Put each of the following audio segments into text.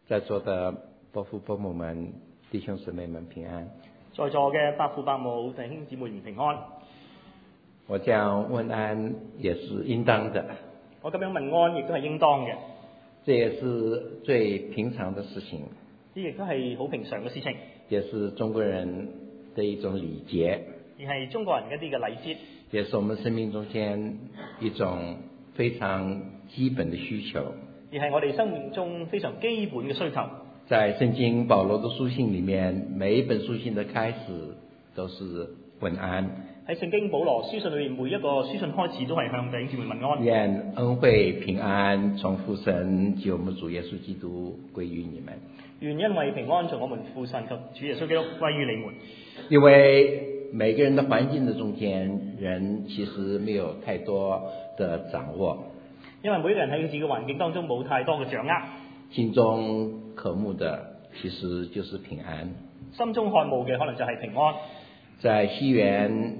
在座的伯父伯母們、弟兄姊妹們平安。 在座嘅伯父伯母、弟兄姊妹們平安。 我這樣問安也是應當的。 我咁樣問安亦都係應當嘅。 這也是最平常的事情。 呢亦都係好平常嘅事情。 也是中國人的一種禮節。 而係中國人一啲嘅禮節。 也是我們生命中間一種非常基本的需求。 而係我哋生命中非常基本嘅需求。 在聖經保羅的書信裡面，每一本書信的開始都是問安。 喺聖經保羅書信裏面，每一個書信開始都係向弟兄姊妹問安。 願恩惠平安從父神及我們主耶穌基督歸於你們。 願恩惠平安從我們父神及主耶穌基督歸於你們。 因為每個人的環境的中間，人其實沒有太多的掌握。 因為每個人喺自己嘅環境當中冇太多嘅掌握。 心中渴慕的其實就是平安。 心中渴慕嘅可能就係平安。 在西元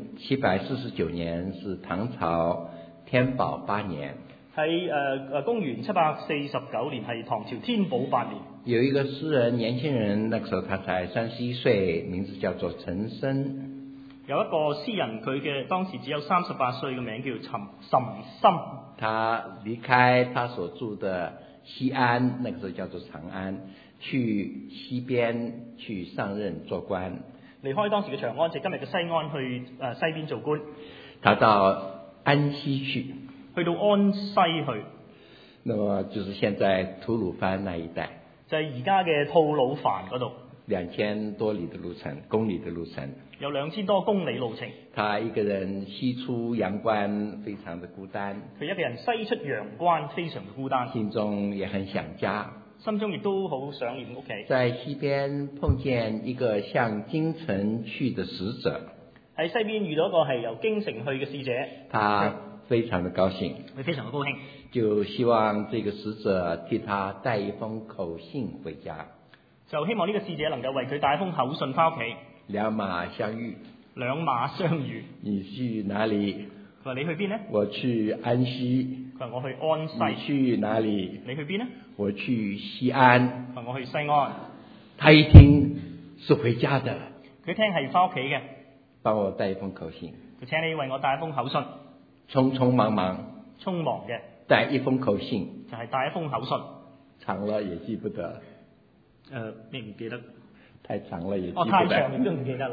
749年是唐朝天寶8年。 喺公元749年係唐朝天寶8年。 有一個詩人，年輕人，那個時候他才31歲，名字叫做岑參。 有一個詩人，佢嘅當時只有38歲，嘅名叫岑參。 他離開他所住的西安，那個時候叫做長安，去西邊去上任做官。 離開當時嘅長安，即今日嘅西安，去西邊做官。 他到安西去到安西去。 那麼就是現在吐魯番那一帶。 就係而家嘅吐魯番嗰度。 2000多里的路程，公里的路程。 有2000多公里路程。 他一個人西出陽關，非常的孤單。 佢一個人西出陽關，非常的孤單。 心中也很想家。 心中亦都好想念屋企。 在西邊碰見一個向京城去的使者。 喺西邊遇到一個係由京城去嘅使者。 他非常的高興。 佢非常的高興。 就希望這個使者替他帶一封口信回家。 就希望呢個使者能夠為佢帶一封口信翻屋企。 兩馬相遇。 兩馬相遇。 你去哪裡？ 佢話你去邊呢？ 我去安西。 佢話我去安西。 你去哪裡？ 你去邊呢？ 我去西安。 佢話我去西安。 他一聽是回家的。 佢聽係翻屋企嘅。 幫我帶一封口信。 佢請你為我帶一封口信。 匆匆忙忙。 匆忙嘅。 帶一封口信。 就係帶一封口信。 長了也記不得。 你唔記得？ 太長了也記不得。 太長你都唔記得啦。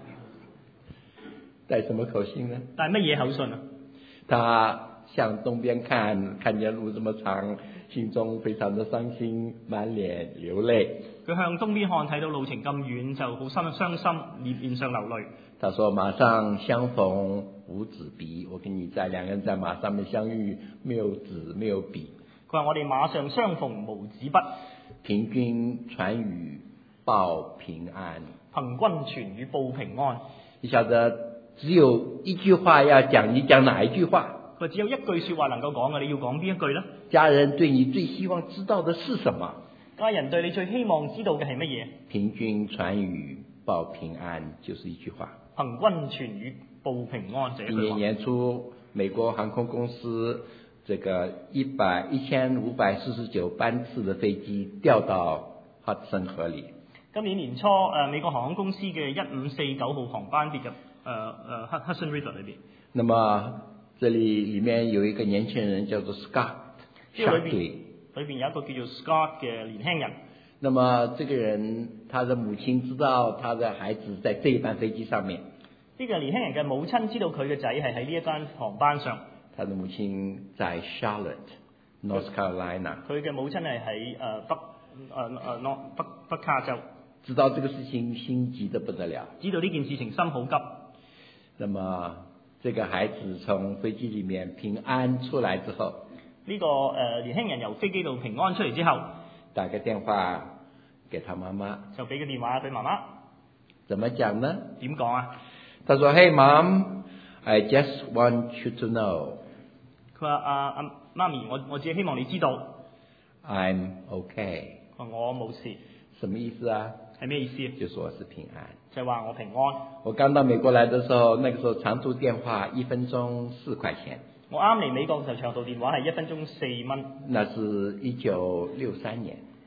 帶什麼口信呢？ 帶乜嘢口信啊？ 他向東邊看見路這麼長，心中非常的傷心，滿臉流淚。 佢向東邊看，睇到路程咁遠，就好傷心，面上流淚。 他說：馬上相逢無紙筆，我跟你兩個人在馬上面相遇，沒有紙沒有筆。 佢話我哋馬上相逢無紙筆。 憑君傳語報平安。 憑君傳語報平安。 你曉得只有一句話要講，你講哪一句話？ 佢只有一句說話能夠講嘅，你要講邊一句呢？ 家人對你最希望知道的是什麼？ 家人對你最希望知道嘅係乜嘢？ 憑君傳語報平安，就是一句話。 憑君傳語報平安，這一句話。 今年年初，美國航空公司這個1549班次的飛機掉到哈德森河裡。 今年年初，美國航空公司嘅1549號航班跌入Hudson River 裏邊。 那麼這裡面有一個年輕人叫做 Scott。 裏邊有一個叫做 Scott 嘅年輕人。 那麼這個人，他的母親知道他的孩子在這一班飛機上面。 呢個年輕人嘅母親知道佢嘅仔係喺呢一間航班上。 他的母親在 Charlotte，North Carolina。 佢嘅母親係喺北卡州。 知道這個事情，心急得不得了。 知道呢件事情，心好急。 那麼這個孩子從飛機裡面平安出來之後， 呢個年輕人由飛機度平安出嚟之後， 打個電話給他媽媽， 就俾個電話俾媽媽。 怎麼講呢？ 點講啊？ 他說：Hey mom, I just want you to know。 佢話媽咪，我只係希望你知道。 I'm okay。 我冇事。 什麼意思啊？ 係咩意思？ 就說我是平安。 就係話我平安。 我剛到美國來的時候，那個時候長途電話1分鐘4塊錢。 我啱嚟美國嘅時候，長途電話係1分鐘4蚊。 那是1963年。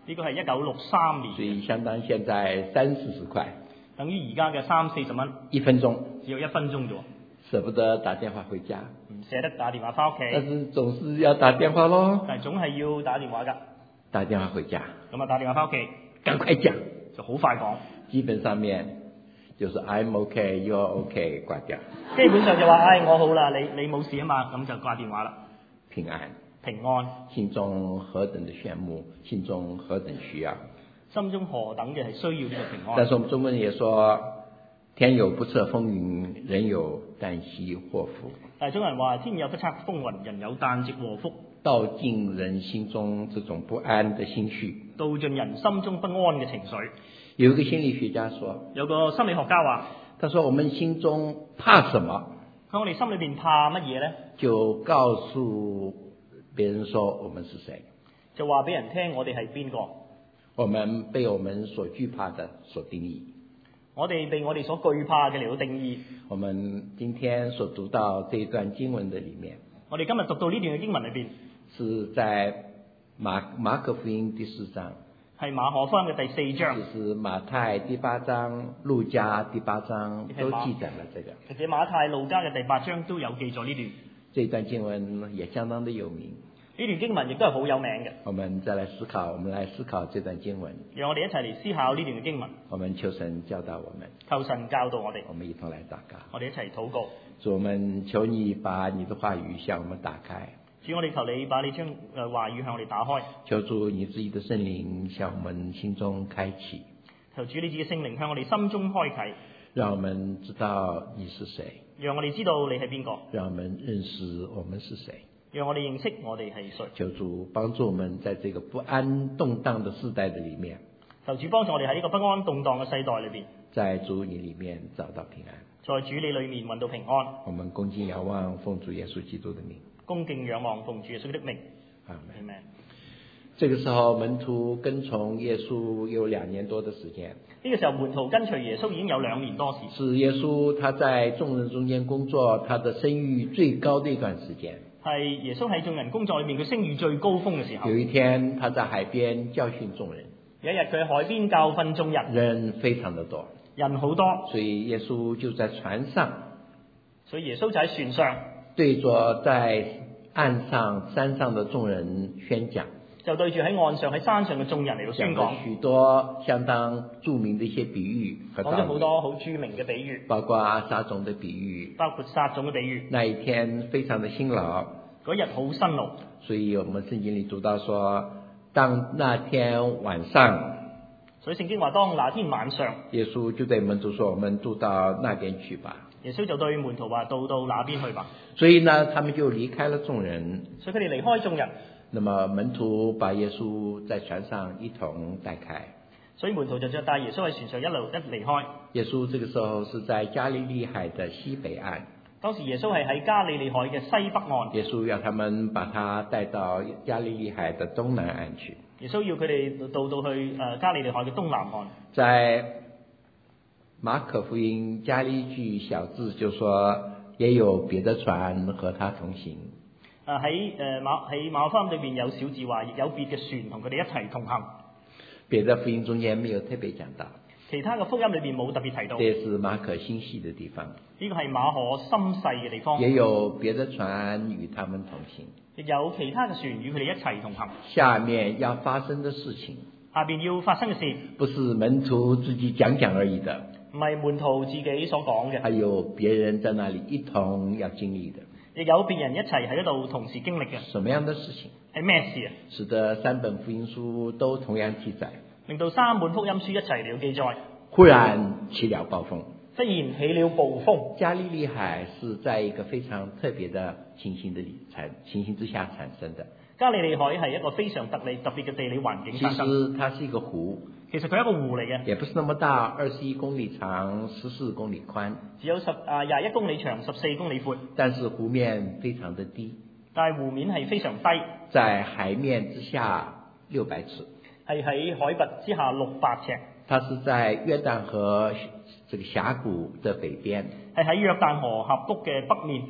呢個係1963年， 所以相當現在30-40塊， 等於而家嘅30-40蚊 ，1分鐘， 只要1分鐘啫喎， 捨不得打電話回家， 唔捨得打電話翻屋但企， 是總是要打電話咯， 但係總係要打電話㗎， 打電話回家， 咁啊打電話翻屋企趕快講， 就好快講， 基本上面就是 I'm OK, you're OK，掛掉， 基本上就話唉我好啦，你冇事啊嘛，咁就掛電話啦， 平安， 平安， 心中何等的羨慕，心中何等需要。 心中何等嘅係需要呢個平安。 但是我們中文也說，天有不測風雲，人有旦夕禍福。 但係中國人話天有不測風雲，人有旦夕禍福。 道盡人心中這種不安的心緒， 道盡人心中不安嘅情緒。 有一個心理學家說， 有個心理學家話， 他說我們心中怕什麼， 喺我哋心裏邊怕乜嘢咧？ 就告訴別人說我們是誰， 就話俾人聽我哋係邊個。 我們被我們所懼怕的所定義， 我哋被我哋所懼怕嘅嚟到定義。 我們今天所讀到這一段經文的裡面， 我哋今日讀到呢段嘅經文裏邊， 是在馬可福音第4章， 係馬可福音嘅第4章， 就是馬太第8章、路加第8章都記載了這個。 其實馬太、路加嘅第8章都有記載呢段。 這段經文也相當的有名。 呢段經文亦都係好有名嘅。 我們來思考這段經文。 讓我哋一齊嚟思考呢段嘅經文。 我們求神教導我們。 求神教導我哋。 我們一同來禱告。 我哋一齊禱告。 主，我們求你把你的話語向我們打開。 主，我哋求你把你將話語向我哋打開。 求主你自己的聖靈向我們心中開啟。 求主你自己聖靈向我哋心中開啟。 讓我們知道你是誰。 讓我哋知道你係邊個。 讓我們認識我們是誰。 讓我哋認識我哋係誰。 求主幫助我們在這個不安動盪的世代的裡面。 求主幫助我哋喺呢個不安動盪嘅世代裏邊。 在主你裡面找到平安。 在主你裡面揾到平安。 我們恭敬仰望奉主耶穌基督的名。 恭敬仰望奉主耶穌的名。 阿們。 Amen。 這個時候門徒跟從耶穌有2年多的時間。 呢個時候門徒跟隨耶穌已經有2年多時。 是耶穌他在眾人中間工作，他的聲譽最高的一段時間。 係耶穌喺眾人工作裏面佢聲譽最高峰嘅時候。 有一天他在海邊教訓眾人。 有一日佢喺海邊教訓眾人。 人非常的多。 人好多。 所以耶穌就在船上。 所以耶穌就喺船上。對着在岸上山上的眾人宣講。 就對住喺岸上喺山上嘅眾人嚟到宣講。 許多相當著名的一些比喻。 講咗好多好著名嘅比喻。 包括撒種的比喻。 包括撒種嘅比喻。 那一天非常的辛勞。 嗰日好辛勞。所以我們聖經裏讀到說，當那天晚上。 所以聖經話當那天晚上。 耶穌就對門徒說：我們渡到那邊去吧。 耶穌就對門徒話：渡到那邊去吧。 所以呢，他們就離開了眾人。 所以佢哋離開眾人。 那麼門徒把耶穌在船上一同帶開。 所以門徒就帶耶穌喺船上一離開。 耶穌這個時候是在加利利海的西北岸。 當時耶穌係喺加利利海嘅西北岸。 耶穌要他們把他帶到加利利海的東南岸去。 耶穌要佢哋到去加利利海嘅東南岸。 在馬可福音加了一句小字，就說也有別的船和他同行。 喺馬可福音裏邊有小字話，有別嘅船同佢哋一齊同行。 別的福音中間沒有特別講到。 其他嘅福音裏邊冇特別提到。 這是馬可心細的地方。 呢個係馬可心細嘅地方。 也有別的船與他們同行。 亦有其他嘅船與佢哋一齊同行。 下面要發生的事情。 下邊要發生嘅事。 不是門徒自己講而已的。 唔係門徒自己所講嘅。 還有別人在那裡一同要經歷的。 亦有別人一齊喺度同時經歷嘅。 什麼樣的事情？ 係咩事啊？ 使得3本福音書都同樣記載。 令到3本福音書一齊嚟記載。 忽然起了暴風。 忽然起了暴風。 加利利海是在一個非常特別的情形之下產生的。 加利利海係一個非常特別嘅地理環境產生。 其實它是一個湖。 其實佢係一個湖嚟嘅。 也不是那麼大，21公里長，14公里寬。 只有21公里長，14公里闊。 但是湖面非常的低。 但係湖面係非常低。 在海面之下600尺。 係喺海拔之下600尺。 它是在約旦河這個峽谷的北邊。 係喺約旦河峽谷嘅北面。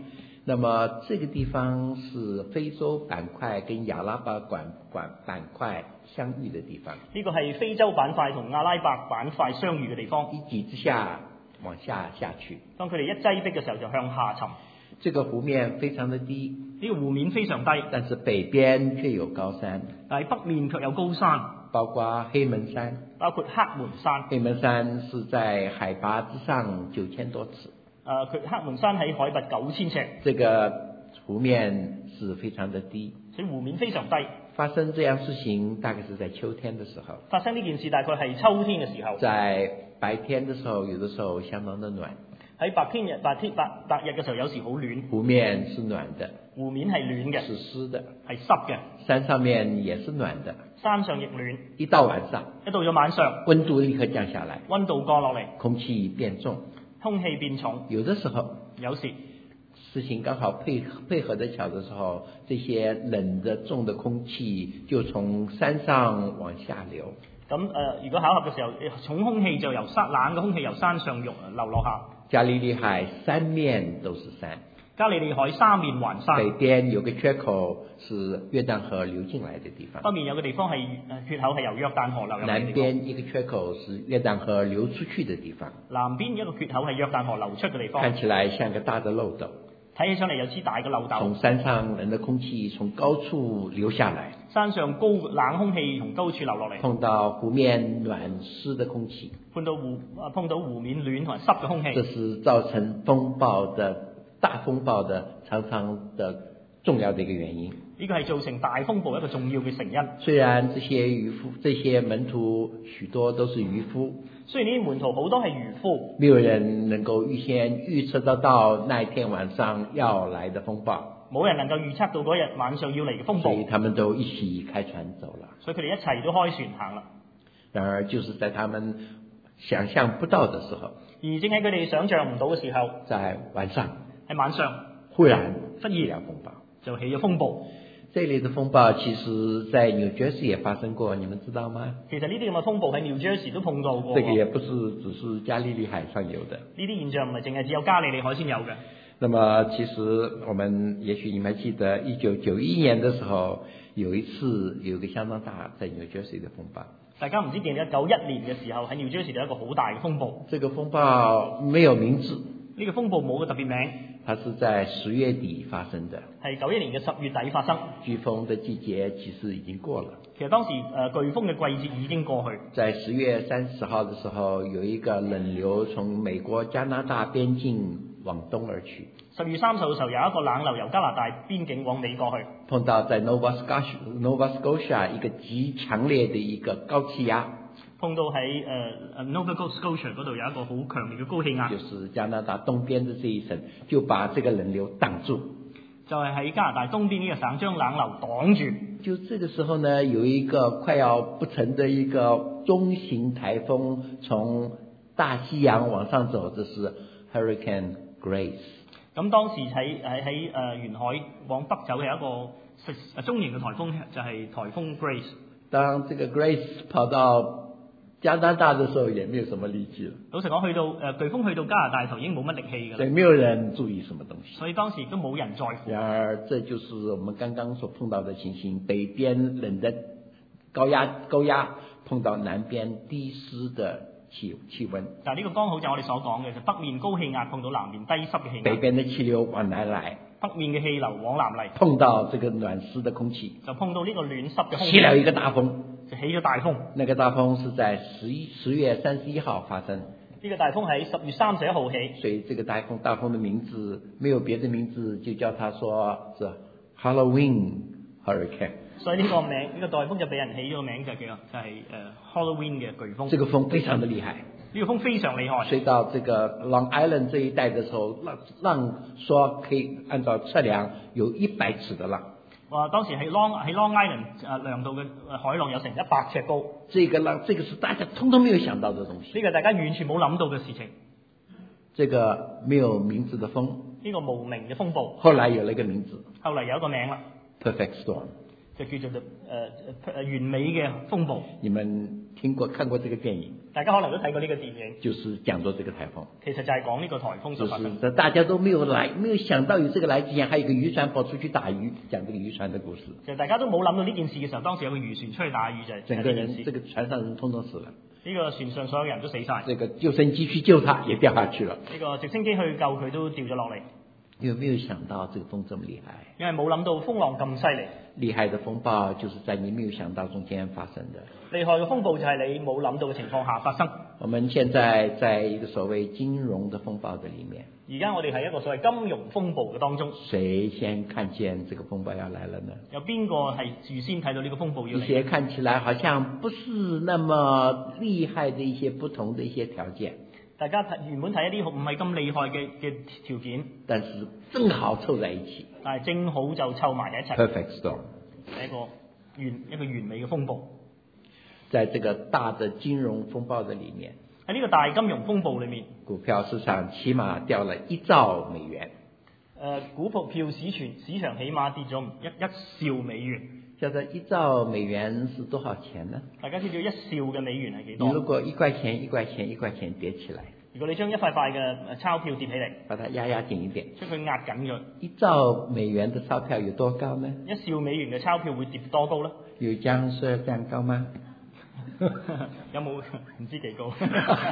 那麼這個地方是非洲板塊跟亞拉伯板塊相遇的地方。 呢個係非洲板塊同阿拉伯板塊相遇嘅地方。 一擠之下往下去。 當佢哋一擠逼嘅時候就向下沉。 這個湖面非常的低。 呢個湖面非常低。 但是北邊卻有高山。 但係北面卻有高山。 包括黑門山。 包括黑門山。 黑門山是在海拔之上9000多尺。 黑門山喺海拔9000尺。 這個湖面是非常的低。 所以湖面非常低。 發生這樣事情大概是在秋天的時候。 發生呢件事大概係秋天嘅時候。 在白天的時候，有的時候相當的暖。 喺白日嘅時候，有時好暖。 湖面是暖的。 湖面係暖嘅。 是濕的。 係濕嘅。 山上面也是暖的。 山上亦暖。 一到晚上。 一到咗晚上。 溫度立刻降下來。 溫度降落嚟。 空氣變重。 空氣變重。 有的時候。 有時。 事情剛好配合得巧的時候，這些冷的重的空氣就從山上往下流。 咁如果巧合嘅時候，重空氣就由冷嘅空氣由山上流落下。 加利利海三面都是山。 加利利海三面環山。 北邊有個缺口是約旦河流進來的地方。 北面有個地方係缺口係由約旦河流入嚟嘅地方。 南邊一個缺口是約旦河流出去的地方。 南邊一個缺口係約旦河流出嘅地方。 看起來像個大的漏斗。 睇起上嚟有支大嘅漏斗。 從山上冷的空氣從高處流下來。 山上冷空氣從高處流落嚟。 碰到湖面暖濕的空氣。碰到湖面暖同埋濕嘅空氣。 這是造成大風暴的常常的重要的一個原因。 呢個係造成大風暴一個重要嘅成因。 雖然這些門徒許多都是漁夫。 雖然呢啲門徒好多係漁夫。 沒有人能夠預先預測得到那一天晚上要來的風暴。 冇人能夠預測到嗰日晚上要嚟嘅風暴。 所以他們都一起開船走了。 所以佢哋一齊都開船行啦。 然而就是在他們想象不到的時候。 而正喺佢哋想象唔到嘅時候。 在晚上。 喺晚上。 忽然有風暴。就起咗風暴。 這類的風暴其實在 New Jersey 也發生過，你們知道嗎？ 其實呢啲咁嘅風暴喺 New Jersey 都碰到過。 這個也不是只是加利利海上有的。 呢啲現象唔係淨係只有加利利海先有嘅。 那麼其實我們也許你們還記得1991年的時候，有一個相當大在 New Jersey 的風暴。 大家唔知記唔記得91年嘅時候喺 New Jersey 有一個好大嘅風暴。 這個風暴沒有名字。 呢個風暴冇個特別名。 它是在10月底發生的。 係91年嘅10月底發生。 颶風的季節其實已經過了。 其實當時颶風嘅季節已經過去。 在10月30號的時候，有一個冷流從美國加拿大邊境往東而去。 10月30號嘅時候，有一個冷流由加拿大邊境往美國去。 碰到在 Nova Scotia 一個極強烈的一個高氣壓。 碰到喺Nova Scotia 嗰度有一個好強烈嘅高氣壓。 就是加拿大東邊的這一省，就把這個冷流擋住。 就係喺加拿大東邊呢個省將冷流擋住。 就這個時候呢，有一個快要不成的一個中型颱風從大西洋往上走，這是 Hurricane Grace。咁當時喺沿海往北走嘅一個中型嘅颱風就係颱風 Grace。當這個 Grace 跑到加拿大的時候也沒有什麼力氣了。 老實講，颶風去到加拿大頭已經冇乜力氣㗎啦。 所以沒有人注意什麼東西。 所以當時都冇人在乎。 然而，這就是我們剛剛所碰到的情形：北邊冷的高壓碰到南邊低濕的氣溫。 但係呢個剛好就係我哋所講嘅，就北面高氣壓碰到南面低濕嘅氣壓。 北邊的氣流往南來。 北面嘅氣流往南嚟。 碰到這個暖濕的空氣。 就碰到呢個暖濕嘅空氣。 起了一個大風。 就起咗大風。 那個大風是在10月31號發生。 呢個大風喺10月31號起。 所以這個大風的名字沒有別的名字，就叫它說是 Halloween Hurricane。 所以呢個大風就俾人起咗個名就係 Halloween 嘅颶風。 這個風非常的厲害。 呢個風非常厲害。 所以到這個 Long Island 這一帶的時候，浪說可以按照測量有100尺的浪。 當時喺 Long Island 量度嘅海浪有成100尺高。 這個浪，這個是大家通通沒有想到的東西。 呢個大家完全冇諗到嘅事情。 這個沒有名字的風。 呢個無名嘅風暴。 後來有了一個名字。 後嚟有一個名啦。 Perfect Storm。 就叫做完美嘅風暴。 你們看過這個電影， 大家可能都睇過呢個電影， 就是講咗這個颱風。 其實就係講呢個颱風所發生。 就是大家都沒有想到有這個來之前，還有一個漁船跑出去打魚，講這個漁船的故事。 就大家都冇諗到呢件事嘅時候，當時有個漁船出去打魚就係整個人，這個船上人通通死了。 呢個船上所有人都死晒。 這個救生機去救他，也掉下去了。 呢個直升機去救佢都掉咗落嚟。 有沒有想到這個風這麼厲害？ 因為冇諗到風浪咁犀利。 厲害的風暴就是在你沒有想到中間發生的。 厲害嘅風暴就係你冇諗到嘅情況下發生。 我們現在在一個所謂金融的風暴的裡面。 而家我哋喺一個所謂金融風暴嘅當中。 誰先看見這個風暴要來了呢？ 有邊個係預先睇到呢個風暴要嚟？ 一些看起來好像不是那麼厲害的一些不同的一些條件。 大家原本睇一啲唔係咁厲害嘅條件， 但是正好湊在一起。 但係正好就湊埋一齊。 Perfect storm。 係一個完美嘅風暴。 在這個大的金融風暴的裡面。 喺呢個大金融風暴裡面， 股票市場起碼掉了1兆美元。 股票市場起碼跌咗1兆美元。 叫做1兆美元是多少錢呢？ 大家知道1兆嘅美元係幾多？ 你如果1塊錢1塊錢1塊錢疊起來， 如果你將一塊塊嘅鈔票疊起嚟， 把它壓緊一點， 將佢壓緊佢。 1兆美元的鈔票有多高呢 ？1兆美元嘅鈔票會跌多高呢？ 有僵屍這樣高嗎？ 有冇唔知幾高？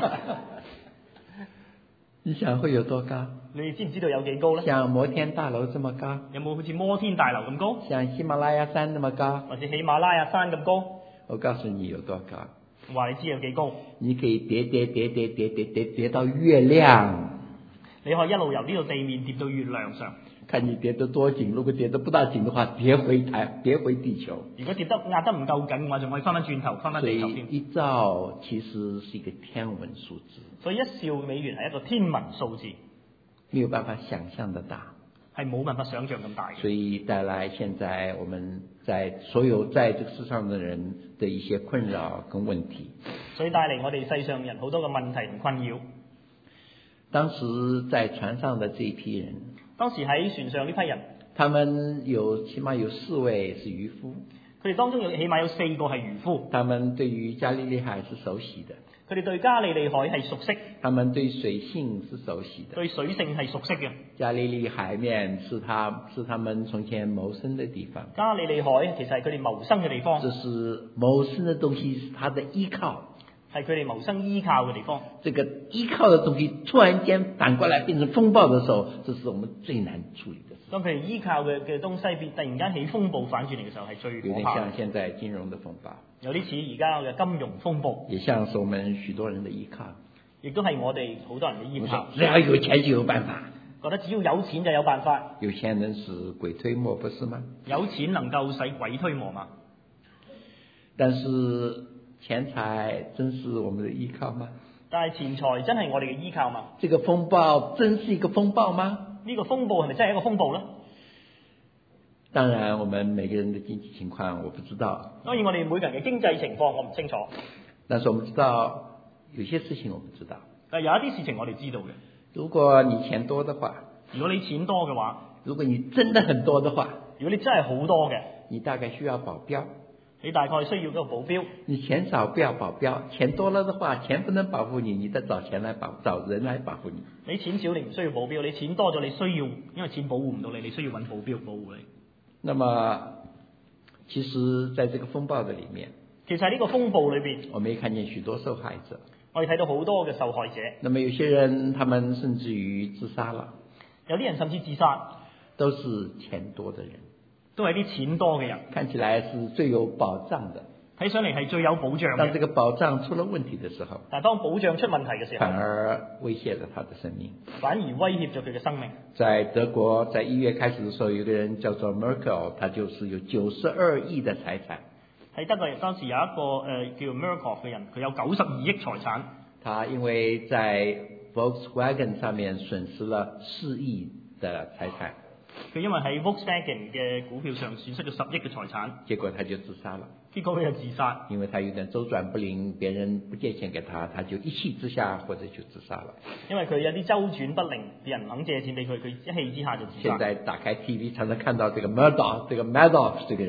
你想會有多高？ 你知唔知道有幾高呢？ 像摩天大樓這麼高？ 有冇好似摩天大樓咁高？ 像喜馬拉雅山那麼高？ 或者喜馬拉雅山咁高？ 我告訴你有多高。 話你知有幾高？ 你可以疊到月亮。 你可以一路由呢度地面疊到月亮上。 看你疊得多緊，如果疊得不大緊的話，疊回地球。 如果壓得唔夠緊嘅話，仲可以翻轉頭，翻地球添。 所以1兆其實是一個天文數字。 所以1兆美元係一個天文數字， 沒有辦法想象得大， 係冇辦法想象咁大嘅。 所以帶來現在我們所有在這個世上的人的一些困擾跟問題。 所以帶嚟我哋世上人好多嘅問題同困擾。 當時在船上的這一批人， 當時喺船上呢批人， 他們起碼有4位是漁夫， 佢哋當中起碼有4個係漁夫。 他們對於加利利海是熟悉的， 佢哋對加利利海係熟悉。 他們對水性是熟悉的， 對水性係熟悉嘅。 加利利海面是他們從前謀生的地方。 加利利海其實係佢哋謀生嘅地方。 這是謀生的東西，是他的依靠。 係佢哋謀生依靠嘅地方。 這個依靠的東西突然間反過來變成風暴的時候，這是我們最難處理的事。 當佢哋依靠嘅東西突然間起風暴反轉嚟嘅時候，係最可怕。 有點像現在金融的風暴， 有啲似而家嘅金融風暴， 也像是我們許多人的依靠， 亦都係我哋好多人嘅依靠。 只要有錢就有辦法， 覺得只要有錢就有辦法。 有錢能使鬼推磨，不是嗎？ 有錢能夠使鬼推磨嘛？ 但是錢財真是我們的依靠嗎？ 但係錢財真係我哋嘅依靠嘛？ 這個風暴真是一個風暴嗎？ 呢個風暴係咪真係一個風暴呢？ 當然，我們每個人的經濟情況我不知道。 當然，我哋每個人嘅經濟情況我唔清楚。 但是我們知道有些事情我們知道。 但有一啲事情我哋知道嘅。 如果你錢多的話， 如果你錢多嘅話， 如果你真的很多的話， 如果你真係好多嘅， 你大概需要保鏢。 你大概需要一個保鏢。 你錢少不要保鏢，錢多了的話，錢不能保護你，你得找人來保護你。 你錢少你唔需要保鏢，你錢多咗你需要，因為錢保護唔到你，你需要揾保鏢保護你。 那麼，其實在這個風暴的裡面， 其實喺呢個風暴裏邊， 我們也看見許多受害者。 我哋睇到好多嘅受害者。 那麼有些人，他們甚至於自殺了。 有啲人甚至自殺。 都是錢多的人。 都係啲錢多嘅人。 看起來是最有保障的。 睇上嚟係最有保障嘅。 當這個保障出了問題的時候， 但係當保障出問題嘅時候， 反而威脅了他的生命。 反而威脅咗佢嘅生命。在德國，在1月開始的時候，有個人叫做 Merkel， 他就是有92億的財產。喺德國當時有一個叫 Merkel 嘅人，佢有92億財產。他因為在 Volkswagen 上面損失了4億的財產。 佢因為喺 Volkswagen 嘅股票上損失咗10億嘅財產， 結果他就自殺了。 結果佢就自殺， 因為他有點周轉不靈，別人不借錢給他，他就一氣之下或者就自殺了。 因為佢有啲周轉不靈，別人唔肯借錢俾佢，佢一氣之下就自殺。 現在打開 TV，常常看到這個 Madoff 這個人。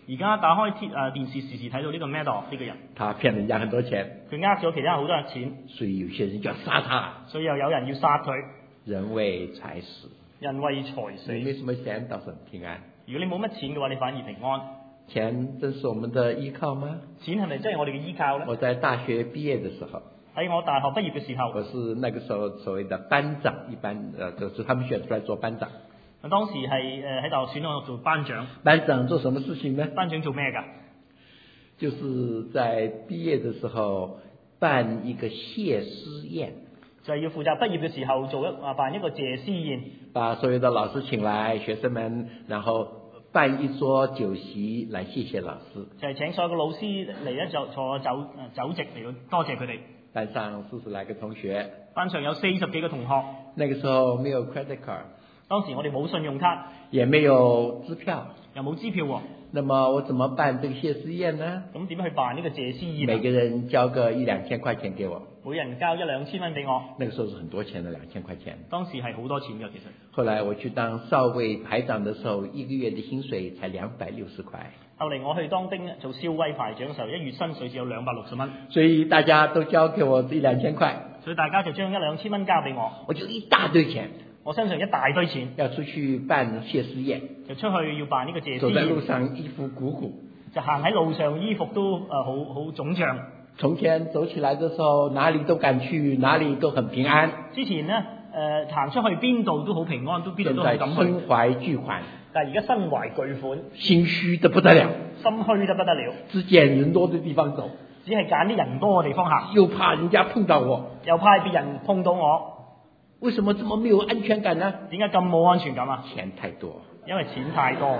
而家打開電視時時睇到呢個 Madoff 呢個人， 他騙人家很多錢， 佢呃咗其他人好多錢， 所以有些人就要殺他， 所以又有人要殺佢。 人為財死， 人為財死。 你沒什麼錢，倒是很平安。 如果你冇乜錢嘅話，你反而平安。 錢真是我們的依靠嗎？ 錢係咪真係我哋嘅依靠呢？ 我在大學畢業的時候， 喺我大學畢業嘅時候， 我是那個時候所謂的班長，一般就是他們選出來做班長。 當時係喺大學選我做班長。 班長做什麼事情呢？ 班長做咩㗎？ 就是在畢業的時候辦一個謝師宴， 就係要負責畢業嘅時候辦一個謝師宴， 把所有的老師請來，學生們，然後辦一桌酒席來謝謝老師。 就係請所有嘅老師嚟咧，就坐酒席嚟到多謝佢哋。 班上40來個同學， 班上有40幾個同學。 那個時候沒有 credit card， 當時我哋冇信用卡， 也沒有支票， 又冇支票喎。 那麼我怎麼辦這個謝師宴呢？ 咁點樣去辦呢個謝師宴？ 每個人交個1-2千塊錢給我， 每人交1-2千蚊俾我。 那個時候是很多錢的，2000塊錢。 當時係好多錢㗎，其實。 後來我去當少尉排長的時候，一個月的薪水才260塊。 後嚟我去當兵做少尉排長嘅時候，一月薪水只有260蚊。 所以大家都交給我1-2千塊。 所以大家就將1-2千蚊交俾我。 我就一大堆錢。 我身上一大堆錢， 要出去辦謝師宴， 就出去要辦呢個謝師宴。 走在路上衣服鼓鼓， 就行喺路上衣服都好腫脹。 從前走起來的時候，哪裡都敢去，哪裡都很平安。 之前呢，行出去邊度都好平安，邊度都好敢去。 身懷巨款， 但係而家身懷巨款， 心虛得不得了， 心虛得不得了， 只揀人多的地方走， 只係揀啲人多嘅地方行， 又怕人家碰到我， 又怕別人碰到我。 為什麼這麼沒有安全感呢？ 點解咁冇安全感啊？ 錢太多， 因為錢太多。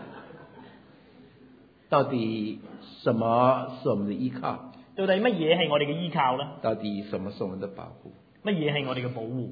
到底什麼是我們的依靠？ 到底乜嘢係我哋嘅依靠呢？ 到底什麼是我們的保護？ 乜嘢係我哋嘅保護？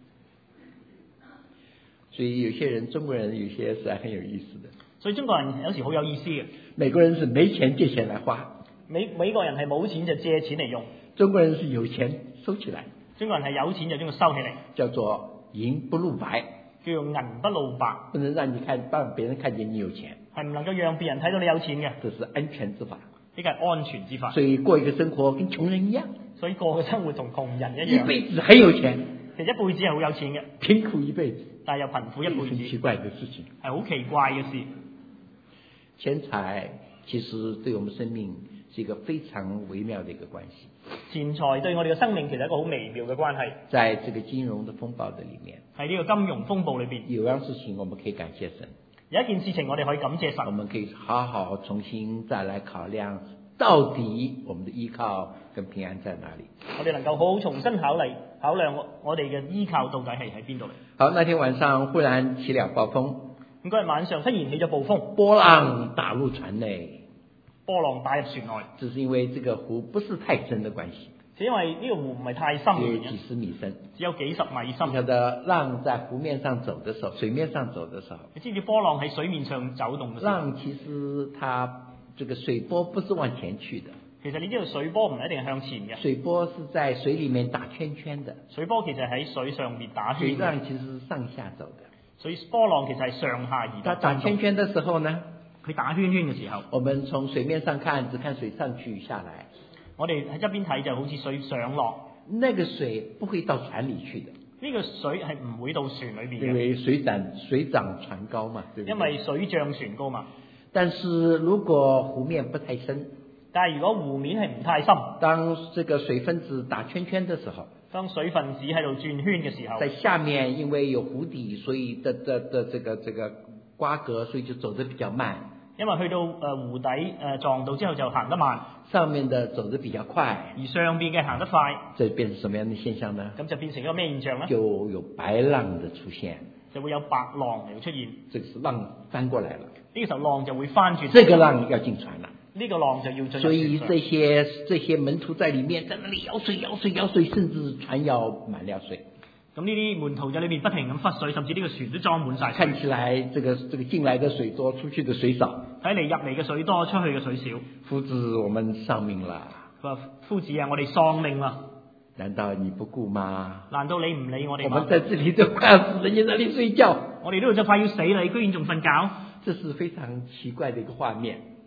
所以有些人，中國人有些是很有意思的。 所以中國人有時好有意思嘅。 美國人是沒錢借錢來花， 美國人係冇錢就借錢嚟用。 中國人是有錢收起來。 中國人係有錢就將佢收起嚟， 叫做銀不露白， 叫做銀不露白， 不能讓別人看見你有錢， 係唔能夠讓別人睇到你有錢嘅， 這是安全之法， 呢個係安全之法。 所以過一個生活跟窮人一樣， 所以過嘅生活同窮人一樣， 一輩子很有錢， 其實一輩子係好有錢嘅， 貧苦一輩子， 但係又貧苦一輩子， 很奇怪的事情， 係好奇怪嘅事。 錢財其實對我們生命是一個非常微妙的一個關係。 錢財對我哋嘅生命其實係一個好微妙嘅關係。 在這個金融的風暴的裡面， 喺呢個金融風暴裏邊， 有樣事情我們可以感謝神。 有一件事情我哋可以感謝神。 我們可以好好重新再來考量，到底我們的依靠跟平安在哪裡？ 我哋能夠好好重新考量我哋嘅依靠到底係喺邊度嚟？ 好，那天晚上忽然起了暴風， 咁嗰日晚上忽然起咗暴風， 波浪打入船內。 波浪打入船內， 只是因為這個湖不是太深的關係， 就因為呢個湖唔係太深， 只有幾十米深， 只有幾十米深。 曉得浪在湖面上走的時候，水面上走的時候， 你知唔知波浪喺水面上走動嘅時候？ 浪其實它這個水波不是往前去的。 其實你知道水波唔一定係向前嘅， 水波是在水裡面打圈圈的。 水波其實喺水上面打圈。 水浪其實是上下走的。 所以波浪其實係上下移動。 它打圈圈的時候呢？ 佢打圈圈嘅時候， 我們從水面上看，只看水上去下來。 我哋喺側邊睇就好似水上落， 那個水不會到船裡去的。 呢個水係唔會到船裏邊嘅。 因為水漲船高嘛，對不對？ 因為水漲船高嘛。 但是如果湖面不太深， 但係如果湖面係唔太深， 當這個水分子打圈圈的時候， 當水分子喺度轉圈嘅時候， 在下面因為有湖底，所以這個瓜葛，所以就走得比較慢。 因為去到湖底撞到之後就行得慢， 上面的走得比較快， 而上邊嘅行得快， 這變成什麼樣的現象呢？ 咁就變成一個咩現象呢？ 就有白浪的出現， 就會有白浪嚟出現。 這個是浪翻過來了， 呢個時候浪就會翻轉。 這個浪要進船了， 呢個浪就要進入船。 所以這些門徒在裡面，在那裡舀水，甚至船要滿了水。 咁呢啲門徒在裏面不停咁忽水，甚至呢個船都裝滿晒水。 看起來這個進來的水多，出去的水少。 睇嚟入嚟嘅水多，出去嘅水少。 夫子，我們喪命了。 佢話：夫子啊，我哋喪命啦。 難道你不顧嗎？ 難道你唔理我哋嗎？ 我們在這裡都快要死，人家在那裡睡覺。 我哋呢度就快要死啦，你居然仲瞓覺？ 這是非常奇怪的一個畫面。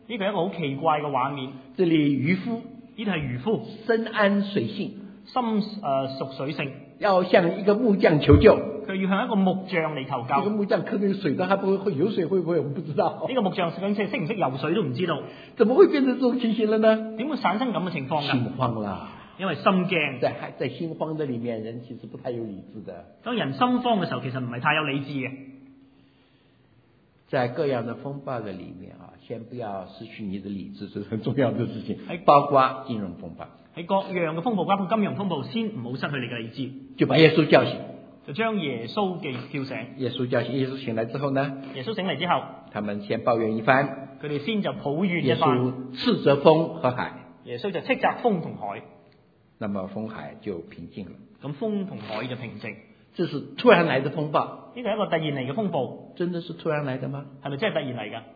呢個係一個好奇怪嘅畫面。 這裏漁夫， 呢度係漁夫， 深谙水性， 熟水性， 要向一個木匠求救。 佢要向一個木匠嚟求救。 這個木匠可能水都還不會游水，會不會我們不知道。 呢個木匠識唔識游水都唔知道。 怎麼會變成這種情形了呢？ 點會產生咁嘅情況㗎？ 心慌啦， 因為心驚。 在心慌的裏面，人其實不太有理智的。 當人心慌嘅時候，其實唔係太有理智嘅。 在各樣的風暴的裏面啊，先不要失去你的理智，這是很重要的事情。包括金融風暴，喺各樣嘅風暴，包括金融風暴，先唔好失去你嘅理智。就把耶穌叫醒，就將耶穌叫醒。耶穌叫醒，耶穌醒來之後呢？耶穌醒嚟之後，他們先抱怨一番。佢哋先就抱怨一番。耶穌斥責風和海。耶穌就斥責風同海。那麼風海就平靜了。咁風同海就平靜。這是突然來的風暴。呢個係一個突然嚟嘅風暴。真的是突然來的嗎？係咪真係突然嚟㗎？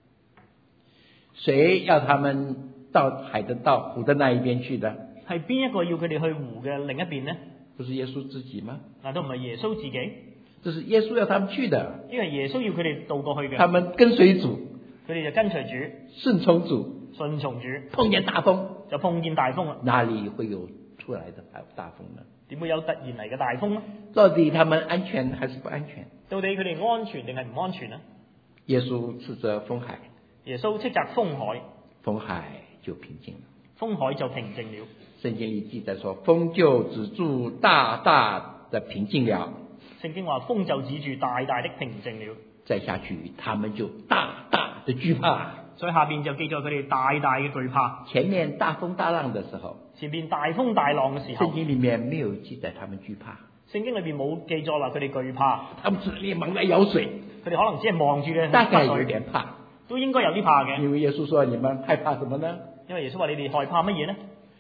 誰要他們到海的到湖的那一邊去的？係邊一個要佢哋去湖嘅另一邊呢？不是耶穌自己嗎？難道唔係耶穌自己？這是耶穌要他們去的。呢個係耶穌要佢哋渡過去嘅。他們跟隨主，佢哋就跟隨主，順從主，順從主。碰見大風就碰見大風啦。哪裡會有突然的大風呢？點會有突然嚟嘅大風呢？到底他們安全還是不安全？到底佢哋安全定係唔安全呢？耶穌斥責風海，耶穌斥責風海，風海就平靜了。風海就平靜了。聖經裏記載說，風就止住，大大的平靜了。聖經話風就止住，大大的平靜了。再下去，他們就大大的懼怕。所以下邊就記載佢哋大大嘅懼怕。前面大風大浪的時候，前面大風大浪嘅時候，聖經裏面沒有記載他們懼怕。聖經裏邊冇記載話佢哋懼怕。他們只係忙來舀水，佢哋可能只係望住嘅，大概有點怕，都應該有啲怕嘅。因為耶穌說：你們害怕什麼呢？因為耶穌話你哋害怕乜嘢呢？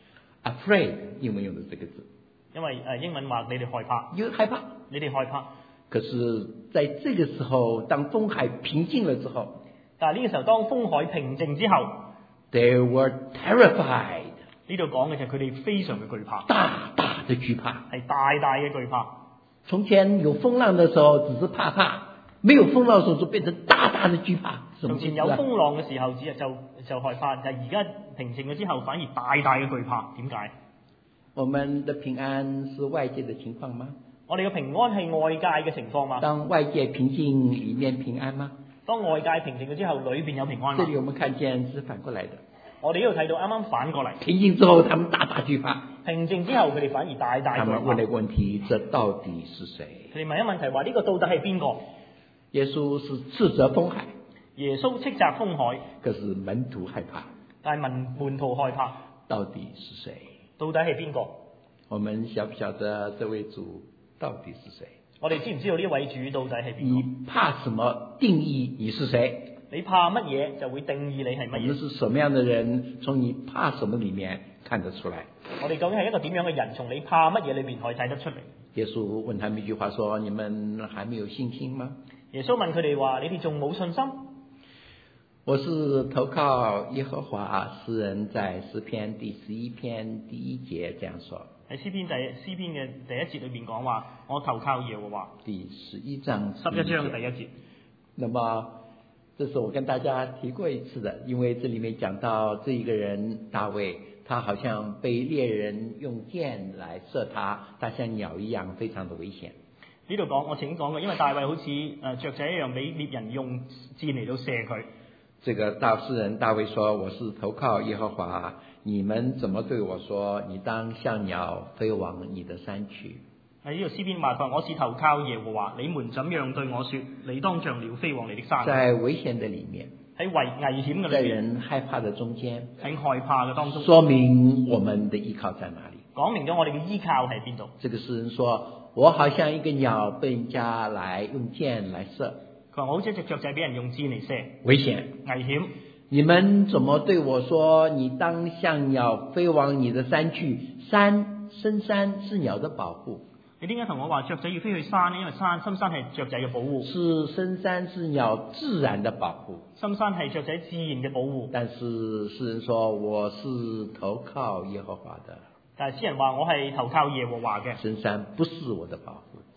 Afraid， 英文用的這個字。因為英文話你哋害怕，因為害怕，你哋害怕。可是在這個時候，當風海平靜了之後，但係呢個時候當風海平靜之後 ，they were terrified。呢度講嘅就係佢哋非常嘅懼怕，大大的懼怕，係大大嘅懼怕。從前有風浪嘅時候，只是怕怕；沒有風浪嘅時候，就變成大大的懼怕。從前有風浪嘅時候，就害怕，但係而家平靜咗之後，反而大大嘅懼怕。點解？我們的平安是外界的情況嗎？我哋嘅平安係外界嘅情況嗎？當外界平靜，裏面平安嗎？當外界平靜咗之後，裏邊有平安嗎？這裡我們看見是反過來的。我哋呢度睇到啱啱反過嚟。平靜之後，他們大大懼怕。平靜之後，佢哋反而大大懼怕。他們問了個問題：這到底是誰？佢哋問一問題話：呢個到底係邊個？耶穌是斥責風海。耶穌斥責風海。可是門徒害怕。但係門徒害怕。到底是誰？到底係邊個？我們曉不曉得這位主到底是誰？我哋知唔知道呢位主到底係邊個？你怕什麼？定義你是誰？你怕乜嘢就會定義你係乜嘢？我們是什麼樣的人？從你怕什麼裏面看得出來？我哋究竟係一個點樣嘅人？從你怕乜嘢裏面可以睇得出嚟？耶穌問他們一句話說：你們還沒有信心嗎？耶穌問佢哋話：你哋仲冇信心？我是投靠耶和華，詩人在詩篇第11篇第1節這樣說。喺詩篇嘅第1節裏面講話，我投靠耶和華。第11章11章嘅第1節。那麼這是我跟大家提過一次的，因為這裏面講到這一個人大衛，他好像被獵人用箭來射他，他像鳥一樣，非常的危險。呢度講我曾經講過，因為大衛好似雀仔一樣，俾獵人用箭嚟到射佢。這個大詩人大衛說：我是投靠耶和華，你們怎麼對我說？你當像鳥飛往你的山去。喺呢個詩篇話佢：我是投靠耶和華，你們怎樣對我說？你當像鳥飛往你的山。在危險的裡面，喺危險嘅裡面，在人害怕的中間，喺害怕嘅當中，說明我們的依靠在哪裡？講明咗我哋嘅依靠喺邊度？這個詩人說：我好像一個鳥被人家來用箭來射。佢話：我好似一隻雀仔俾人用箭嚟射，危險，危險。你們怎麼對我說？你當像鳥飛往你的山去。深山是鳥的保護。你點解同我話雀仔要飛去山呢？因為深山係雀仔嘅保護。是深山是鳥自然的保護。深山係雀仔自然嘅保護。但是詩人說：我是投靠耶和華的。但係詩人話：我係投靠耶和華嘅。深山不是我的保護。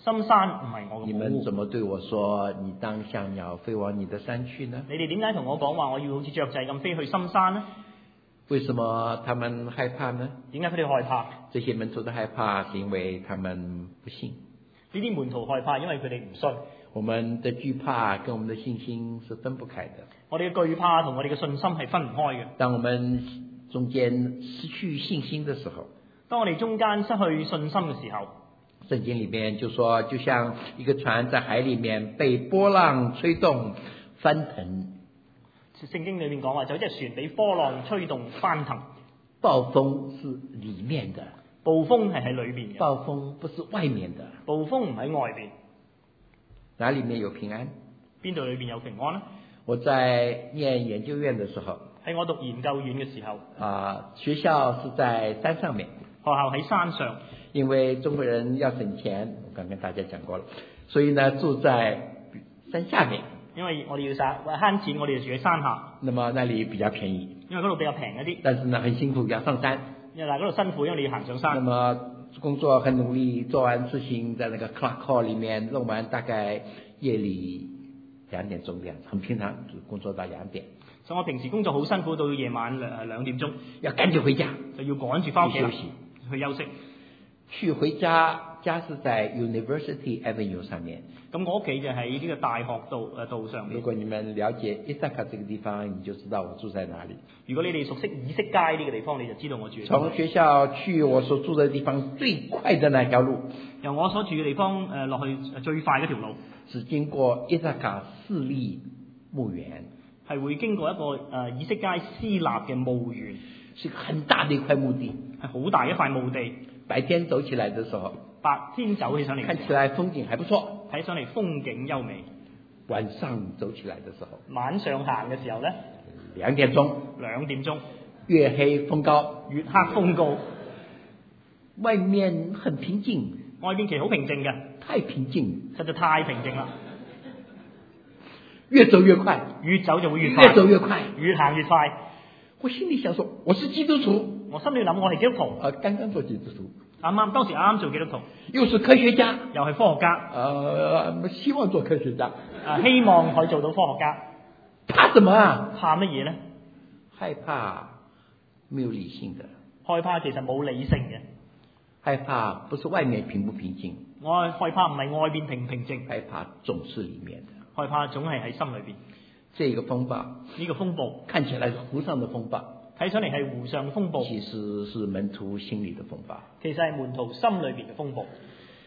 深山唔係我嘅保護。 你們怎麼對我說你當像鳥飛往你的山去呢？ 你哋點解同我講話我要好似雀仔咁飛去深山呢？ 為什麼他們害怕呢？ 點解佢哋害怕？ 這些門徒的害怕是因為他們不信。 呢啲門徒害怕，因為佢哋唔信。 我們的懼怕跟我們的信心是分不開的。 我哋嘅懼怕同我哋嘅信心係分唔開嘅。 當我們中間失去信心的時候， 當我哋中間失去信心嘅時候， 聖經裏面就說，就像一個船在海裏面被波浪吹動翻騰。 聖經裏面講話，就好似隻船俾波浪吹動翻騰。 暴風是裏面的， 暴風係喺裏邊嘅。 暴風不是外面的。 暴風唔喺外邊。 哪裏面有平安？ 邊度裏邊有平安呢？ 我在念研究院的時候， 喺我讀研究院嘅時候， 學校是在山上面， 學校喺山上。 因為中國人要省錢，我剛跟大家講過了，所以呢住在山下面。 因為我哋要慳錢，我哋就住喺山下。 那麼那裡比較便宜， 因為嗰度比較平一啲。 但是呢很辛苦，要上山。 因為嗰度辛苦，因為你要行上山。 那麼工作很努力，做完事情在那個 clock hall 裡面弄完，大概夜裡2點鐘這樣，很平常，工作到2點。 所以我平時工作好辛苦，到夜晚2點鐘， 要趕住回家， 就要趕住翻屋企休息， 去休息。 去回家是在 University Avenue 上面。 咁我屋企就喺呢個大學道上面。 如果你們了解伊薩卡這個地方，你就知道我住在哪裡。 如果你哋熟悉以色街呢個地方，你就知道我住喺邊。 從學校去我所住的地方最快的那條路， 由我所住嘅地方落去最快嗰條路， 是經過伊薩卡私立墓園， 係會經過一個以色街私立嘅墓園， 是個很大的一塊墓地， 係好大一塊墓地。 白天走起來的時候， 白天走起上嚟， 看起來風景還不錯， 睇上嚟風景優美。 晚上走起來的時候， 晚上行嘅時候呢 ，2點鐘，月黑風高， 月黑風高， 外面很平靜， 外邊其實好平靜嘅， 太平靜， 實在太平靜啦。 越走越快， 越走就會越快， 越走越快， 越行越快。 我心裡想說，我是基督徒。 我心裡諗，我係基督徒。 剛剛做基督徒。 當時啱啱做基督徒。 又是科學家。 又係科學家。 希望做科學家。 希望可以做到科學家。 怕什麼啊？ 怕乜嘢呢？ 害怕沒有理性的。 害怕其實冇理性嘅。 害怕不是外面平不平靜。 我害怕唔係外邊平唔平靜。 害怕總是裡面的。 害怕總係喺心裏邊。 這個風暴， 呢個風暴看起來是湖上的風暴， 睇上嚟係湖上嘅風暴， 其實是門徒心裡的風暴。 其實係門徒心裏邊嘅風暴。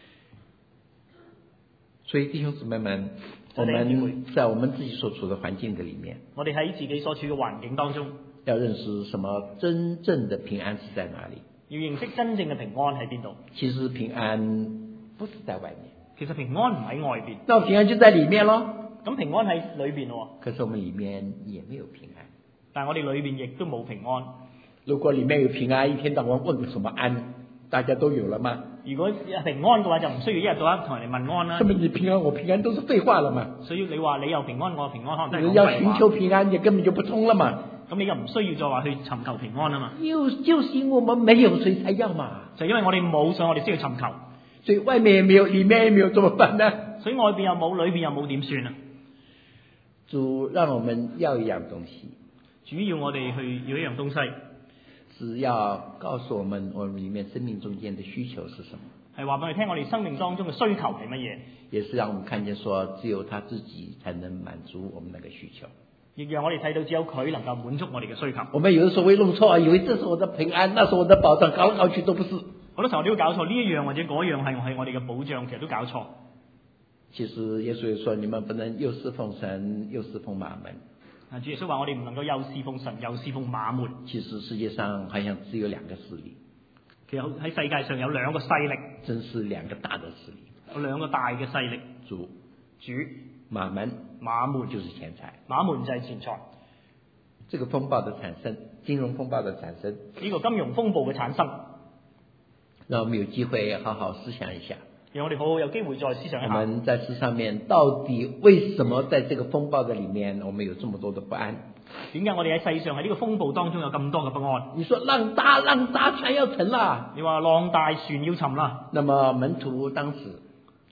所以弟兄姊妹們，我們在我們自己所處的環境的裡面， 我哋喺自己所處嘅環境當中， 要認識什麼真正的平安是在哪裡？ 要認識真正嘅平安喺邊度？ 其實平安不是在外面， 其實平安唔喺外邊， 那平安就在裡面咯。 咁平安喺裏邊喎， 可是我們裡面也沒有平安。 但係我哋裏邊亦都冇平安。 如果裡面有平安，一天到晚問個什麼安，大家都有了嘛？ 如果平安嘅話，就唔需要一日到黑同人哋問安啦。 咁麼你平安我平安都是廢話了嘛？ 所以你話你又平安，我又平安，可能都係講廢話。 你要尋求平安，你根本就不通了嘛？ 咁你又唔需要再話去尋求平安啊嘛？ 就是因為我們沒有，所以才要嘛。 就因為我哋冇，所以我哋先要尋求。 所以外面也沒有，裡面也沒有，怎麼辦呢？ 所以外邊又冇，裏邊又冇，點算啊？ 主讓我們要一樣東西， 主要我哋去要一樣東西， 是要告訴我們裡面生命中間的需求是什麼， 係話俾我哋聽我哋生命當中嘅需求係乜嘢， 也是讓我們看見說只有他自己才能滿足我們那個需求， 亦讓我哋睇到只有佢能夠滿足我哋嘅需求。 我們有的時候會弄錯，以為這是我的平安，那是我的保障，搞來搞去都不是。 好多時候你都搞錯，呢一樣或者嗰樣係我哋嘅保障，其實都搞錯。 其實耶穌也說，你們不能又侍奉神又侍奉馬門。 主耶穌話我哋唔能夠又侍奉神又侍奉馬門。 其實世界上好像只有2個勢力。 其實喺世界上有2個勢力， 真是2個大的勢力。 有2個大嘅勢力。 主馬門就是錢財， 馬門就係錢財。 這個風暴的產生，金融風暴的產生， 呢個金融風暴嘅產生， 讓我們有機會好好思想一下。 讓我哋好好有機會再思想一下。 我們在世上面到底為什麼在這個風暴的裡面，我們有這麼多的不安？ 點解我哋喺世上喺呢個風暴當中有咁多嘅不安？ 你說浪大船要沉啦， 你話浪大船要沉啦。 那麼門徒當時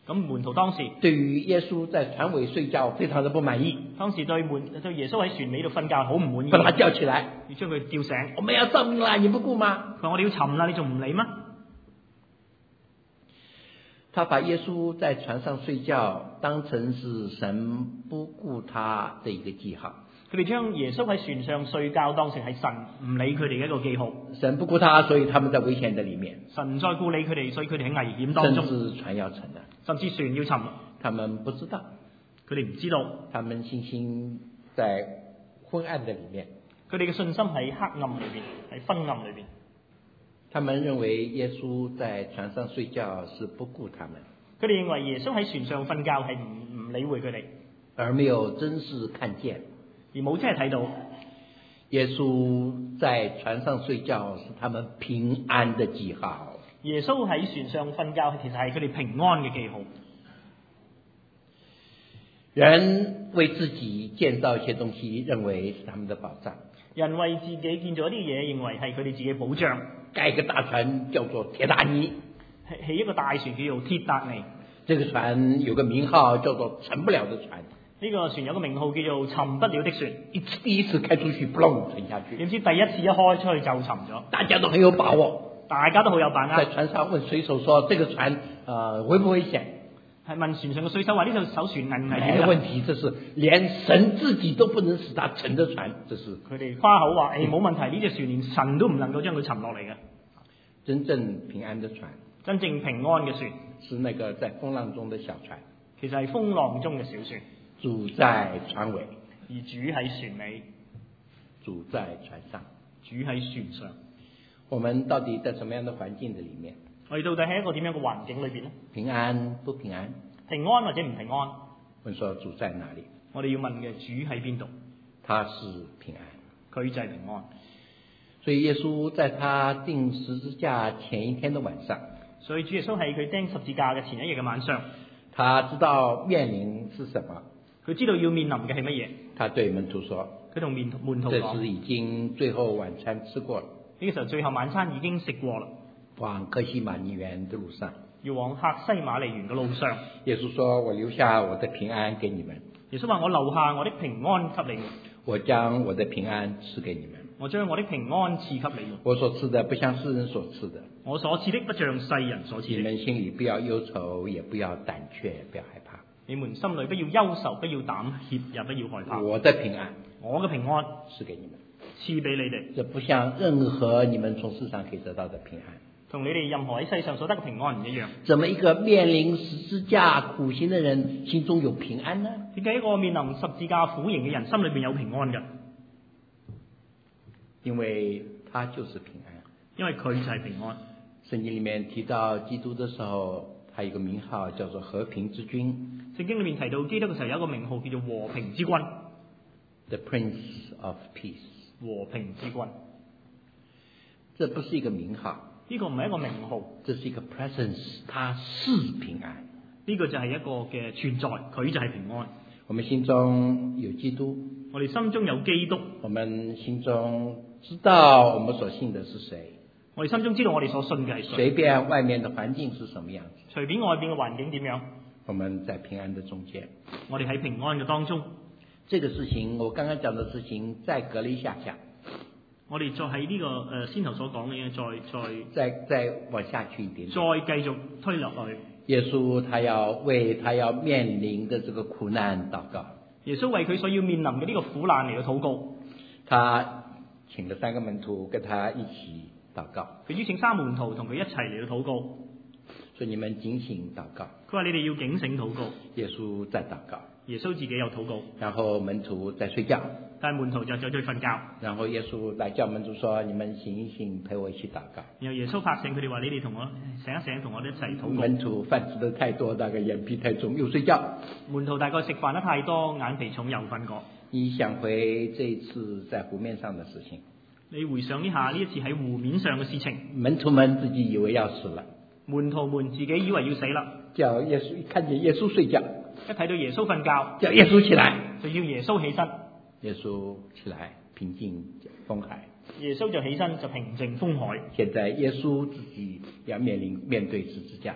咁門徒當時對於耶穌在船尾睡覺非常的不滿意， 當時對耶穌喺船尾度瞓覺好唔滿意， 把他叫起來， 要將佢叫醒。 我們要上命啦，你不顧嗎？ 佢話我哋要沉啦，你仲唔理嗎？ 他把耶穌在船上睡覺當成是神不顧他的一個記號。 佢哋將耶穌喺船上睡覺當成係神唔理佢哋嘅一個記號。 神不顧他，所以他們在危險的裡面。 神唔再顧理佢哋，所以佢哋喺危險當中。 甚至船要沉啦， 甚至船要沉。 他們不知道， 佢哋唔知道， 他們信心在昏暗的裡面。 佢哋嘅信心喺黑暗裏邊，喺昏暗裏邊。 他們認為耶穌在船上睡覺是不顧他們。 佢哋認為耶穌喺船上瞓覺係唔理會佢哋， 而沒有真實看見， 而冇真係睇到耶穌在船上睡覺是他們平安的記號。 耶穌喺船上瞓覺其實係佢哋平安嘅記號。 人為自己建造一些東西，認為是他們的保障。 人為自己建造一啲嘢，認為係佢哋自己保障。 蓋一個大船叫做鐵達尼， 起一個大船叫做鐵達尼。 這個船有個名號叫做沉不了的船。 呢個船有個名號叫做沉不了的船。 第一次開出去，砰，沉下去。 點知第一次一開出去就沉咗。 大家都很有把握， 大家都好有把握。 在船上問水手說：這個船危不危險？ 係問船上嘅水手話：呢艘船危唔危險？ 問題，這是連神自己都不能使它沉的船，這是佢哋誇口話：冇問題，呢隻船連神都唔能夠將佢沉落嚟嘅。 真正平安的船， 真正平安嘅船， 是那個在風浪中的小船。 其實係風浪中嘅小船。 主在船尾， 而主喺船尾。 主在船上， 主喺船上。 我們到底在什麼樣的環境的裡面？ 我哋到底喺一個點樣嘅環境裏邊呢？ 平安不平安？ 平安或者唔平安？ 問說主在哪裡？ 我哋要問嘅主喺邊度？ 他是平安， 佢就係平安。 所以耶穌在他釘十字架前一天的晚上， 所以主耶穌喺佢釘十字架嘅前一日嘅晚上， 他知道面臨是什麼， 佢知道要面臨嘅係乜嘢。 他對門徒說： 佢同門徒講， 這時已經最後晚餐吃過了。 呢個時候最後晚餐已經食過啦。 往客西馬尼園的路上， 要往客西馬尼園嘅路上， 耶穌說：我留下我的平安給你們。 耶穌話：我留下我的平安給你們。 我將我的平安賜給你們。 我將我的平安賜給你們。 我所賜的不像世人所賜的。 我所賜的不像世人所賜的。 你們心裡不要憂愁，也不要膽怯，不要害怕。 你們心裡不要憂愁，不要膽怯，也不要害怕。 我的平安， 我嘅平安賜給你們， 賜俾你哋。 這不像任何你們從世上可以得到的平安。 同你哋任何喺世上所得嘅平安唔一樣。 怎麼一個面臨十字架苦刑的人心中有平安呢？ 點解一個面臨十字架苦刑嘅人心裏邊有平安嘅？ 因為他就是平安。 因為佢就係平安。 聖經裡面提到基督的時候，他有個名號叫做和平之君。 聖經裏面提到基督嘅時候，有一個名號叫做和平之君。 The Prince of Peace。 和平之君。 這不是一個名號。 呢個唔係一個名號， 這是一個 presence，它是平安。 呢個就係一個嘅存在，佢就係平安。 我們心中有基督， 我哋心中有基督， 我們心中知道我們所信的是誰。 我哋心中知道我哋所信嘅係誰。 隨便外面的環境是什麼樣子， 隨便外邊嘅環境點樣， 我們在平安的中間。 我哋喺平安嘅當中。 這個事情，我剛剛講的事情，再隔了一下下。 我哋再喺呢個先頭所講嘅嘢， 再往下去一點， 再繼續推落去。 耶穌他要為他要面臨的這個苦難禱告。 耶穌為佢所要面臨嘅呢個苦難嚟到禱告。 他請了3個門徒跟他一起禱告。 佢邀請3門徒同佢一齊嚟到禱告。 所以你們警醒禱告。 佢話你哋要警醒禱告。 耶穌在禱告。 耶穌自己有禱告。然後門徒在睡覺。 但係門徒就走咗去瞓覺。 然後耶穌來叫門徒說：你們醒一醒，陪我一起禱告。 然後耶穌拍醒佢哋話：你哋同我醒一醒，同我哋一齊禱告。 門徒飯吃得太多，大概眼皮太重，又睡覺。 門徒大概食飯得太多，眼皮重又瞓過。 你想回這一次在湖面上的事情？ 你回想一下呢一次喺湖面上嘅事情。 門徒們自己以為要死了。 門徒們自己以為要死啦。 叫耶穌，看見耶穌睡覺， 一睇到耶穌瞓覺， 叫耶穌起來， 就要耶穌起身。 耶穌起來，平靜風海。 耶穌就起身，就平靜風海。 現在耶穌自己要面對十字架。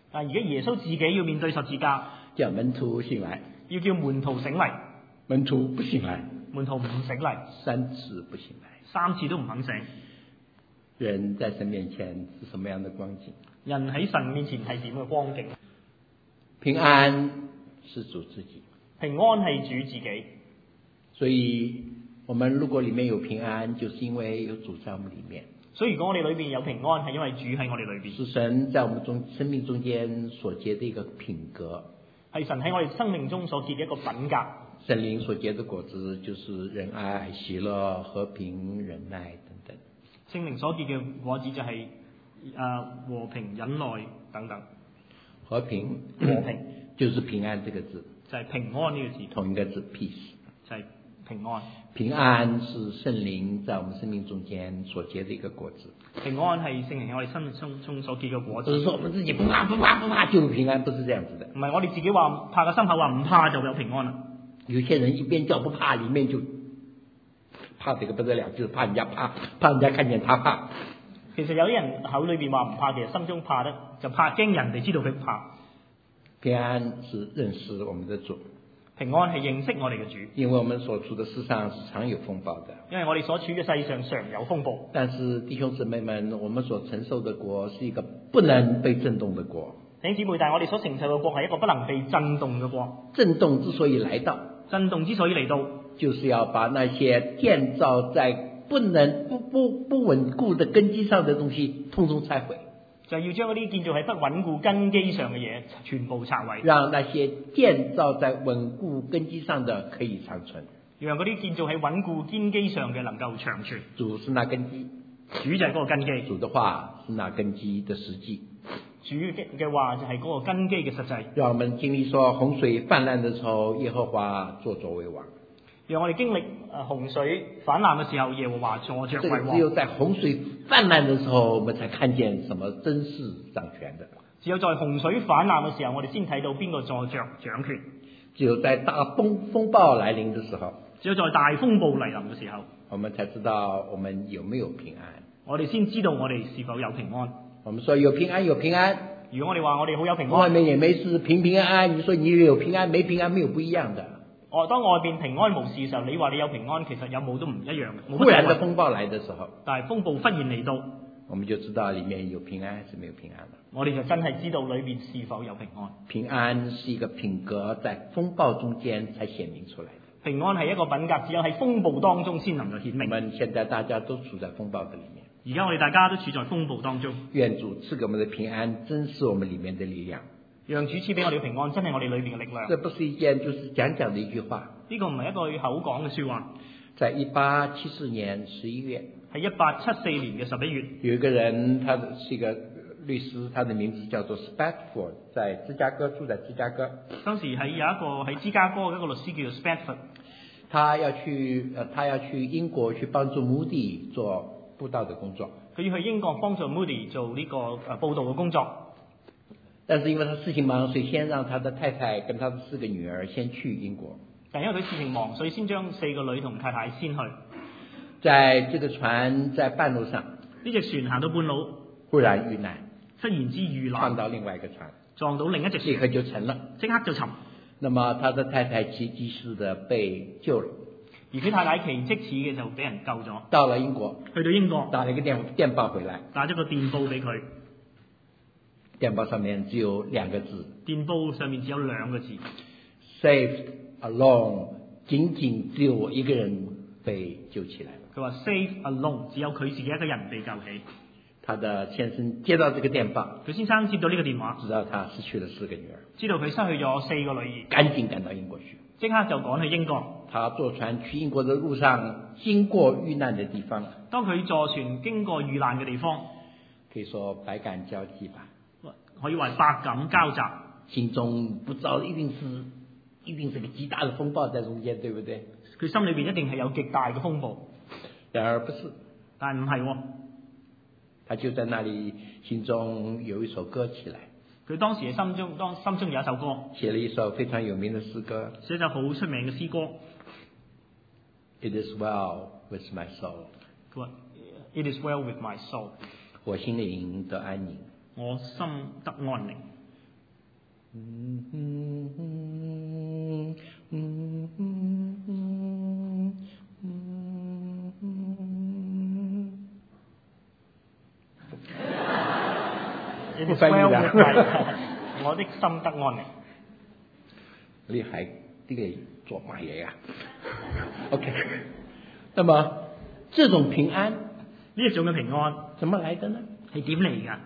但而家耶穌自己要面對十字架， 叫門徒醒來， 要叫門徒醒嚟， 門徒不醒來， 門徒唔醒嚟 3次不醒來 ，3次都唔肯醒。 人在神面前是什麼樣的光景？ 人喺神面前係點嘅光景？ 平安是主自己， 平安係主自己。 所以我們如果裡面有平安，就是因為有主在我們裡面。 所以如果我哋裏邊有平安，係因為主喺我哋裏邊。 是神在我們生命中間所結的一個品格， 係神喺我哋生命中所結嘅一個品格。 聖靈所結的果子就是仁愛、喜樂、和平、忍耐等等。 聖靈所結嘅果子就係和平、忍耐等等。 和平就是平安這個字， 就係平安呢個字， 同一個字 peace， 就係平安。 平安是聖靈在我們生命中間所結的一個果子。 平安係聖靈喺我哋生命中所結嘅果子。 不是說我們自己不怕就有平安，不是這樣子的。 唔係我哋自己話拍個心口話唔怕就有平安啦。 有些人一邊叫不怕，裡面就怕這個不得了，就是怕人家怕人家看見他怕。 其實有啲人口裏邊話唔怕，其實心中怕得就怕驚人哋知道佢唔怕。 平安是認識我們的主， 平安係認識我哋嘅主， 因為我們所處的世上是常有風暴的。 因為我哋所處嘅世上常有風暴。 但是弟兄姊妹們，我們所承受的國是一個不能被震動的國。 弟兄姊妹，但係我哋所承受嘅國係一個不能被震動嘅國。 震動之所以來到， 震動之所以嚟到， 就是要把那些建造在不穩固的根基上的東西通通拆毀， 就係要將嗰啲建造喺不穩固根基上嘅嘢全部拆毀， 讓那些建造在穩固根基上的可以長存， 讓嗰啲建造喺穩固根基上嘅能夠長存。 主是那根基， 主就係嗰個根基， 主的話是那根基的實際， 主嘅話就係嗰個根基嘅實際。 讓我們經歷說洪水泛濫的時候，耶和華坐著為王。 讓我哋經歷洪水泛濫嘅時候，耶和華坐著為王。 只有在洪水泛濫的時候，我們才看見什麼真是掌權的。 只有在洪水泛濫嘅時候，我哋先睇到邊個坐著掌權。 只有在大風暴來臨的時候， 只有在大風暴來臨嘅時候， 我們才知道我們有沒有平安。 我哋先知道我哋是否有平安。 我們說有平安有平安， 如果我哋話我哋好有平安， 外面也沒事，平平安安。你說你有平安沒平安沒有不一樣的。 當外邊平安無事嘅時候，你話你有平安，其實有冇都唔一樣嘅。 忽然的風暴來的時候， 但係風暴忽然嚟到， 我們就知道裡面有平安還是沒有平安了。 我哋就真係知道裏面是否有平安。 平安是一個品格，在風暴中間才顯明出來的。 平安係一個品格，只有喺風暴當中先能夠顯明。 我們現在大家都處在風暴的裡面， 而家我哋大家都處在風暴當中。 願主賜給我們的平安，真是我們裡面的力量。 讓主賜俾我哋平安，真係我哋裏面嘅力量。 這不是一件就是講的一句話， 呢個唔係一個口講嘅說話。 在1874年11月， 喺1874年嘅11月， 有一個人，他是一個律師，他的名字叫做 Spafford， 在芝加哥，住在芝加哥。 當時係有一個喺芝加哥嘅一個律師叫做 Spafford， 他要去英國去幫助 Moody 做佈道的工作。 佢要去英國幫助 Moody 做呢個佈道嘅工作。 但是因為他事情忙，所以先讓他的太太跟他的4個女兒先去英國。 但因為佢事情忙，所以先將4個女同太太先去。 在這個船在半路上， 呢隻船行到半路， 忽然遇難， 忽然之遇難， 撞到另外一個船， 撞到另一隻船， 立刻就沉了， 即刻就沉。 那麼他的太太奇蹟似的被救了， 而佢太太奇蹟似嘅就俾人救咗。 到了英國， 去到英國， 打了一個電報回來， 打咗個電報俾佢。 電報上面只有2個字， 電報上面只有2個字 ，Saved alone， 僅僅只有我一個人被救起來了。 佢話 Saved alone， 只有佢自己一個人被救起。 他的先生接到這個電報， 佢先生接到呢個電話， 知道他失去了4個女兒， 知道佢失去咗4個女兒， 趕緊趕到英國去， 即刻就趕去英國。 他坐船去英國的路上，經過遇難的地方， 當佢坐船經過遇難嘅地方， 可以說百感交集吧， 可以話百感交集， 心中不知道一定是個極大的風暴在中間，對不對？ 佢心裏邊一定係有極大嘅風暴， 然而不是， 但唔係喎， 他就在那裡心中有一首歌起來， 佢當時嘅心中有一首歌， 寫了一首非常有名的詩歌， 寫咗好出名嘅詩歌。 It is well with my soul， 佢話 It is well with my soul， 我心靈得安寧， 我心得安寧。 不翻譯啦。我的心得安寧。 你係啲嚟做乜嘢啊 ？OK， 那麼這種平安， 呢一種嘅平安， 怎麼來的呢？ 係點嚟㗎？